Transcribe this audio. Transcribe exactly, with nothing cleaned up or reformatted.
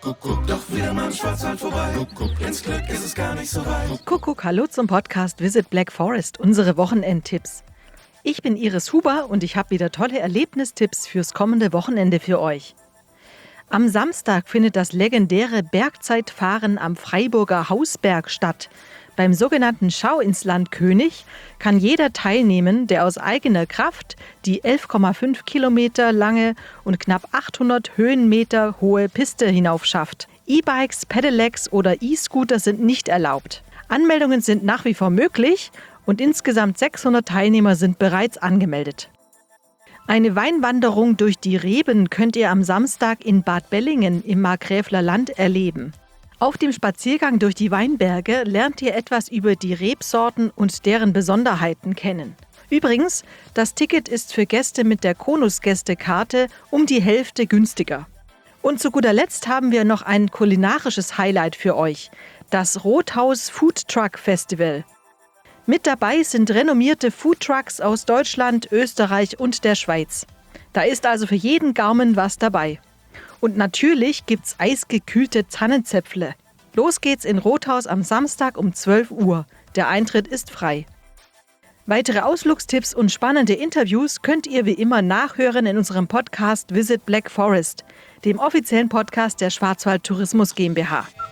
Kuckuck, doch wieder mal im Schwarzwald vorbei. Kuckuck, ins Glück ist es gar nicht so weit. Kuckuck, hallo zum Podcast Visit Black Forest, unsere Wochenendtipps. Ich bin Iris Huber und ich habe wieder tolle Erlebnistipps fürs kommende Wochenende für euch. Am Samstag findet das legendäre Bergzeitfahren am Freiburger Hausberg statt. Beim sogenannten Schau ins Land König kann jeder teilnehmen, der aus eigener Kraft die elf Komma fünf Kilometer lange und knapp achthundert Höhenmeter hohe Piste hinaufschafft. E-Bikes, Pedelecs oder E-Scooter sind nicht erlaubt. Anmeldungen sind nach wie vor möglich und insgesamt sechshundert Teilnehmer sind bereits angemeldet. Eine Weinwanderung durch die Reben könnt ihr am Samstag in Bad Bellingen im Markgräfler Land erleben. Auf dem Spaziergang durch die Weinberge lernt ihr etwas über die Rebsorten und deren Besonderheiten kennen. Übrigens, das Ticket ist für Gäste mit der Konus-Gästekarte um die Hälfte günstiger. Und zu guter Letzt haben wir noch ein kulinarisches Highlight für euch, das Rothaus Food Truck Festival. Mit dabei sind renommierte Foodtrucks aus Deutschland, Österreich und der Schweiz. Da ist also für jeden Gaumen was dabei. Und natürlich gibt's eisgekühlte Tannenzäpfle. Los geht's in Rothaus am Samstag um zwölf Uhr. Der Eintritt ist frei. Weitere Ausflugstipps und spannende Interviews könnt ihr wie immer nachhören in unserem Podcast Visit Black Forest, dem offiziellen Podcast der Schwarzwald Tourismus GmbH.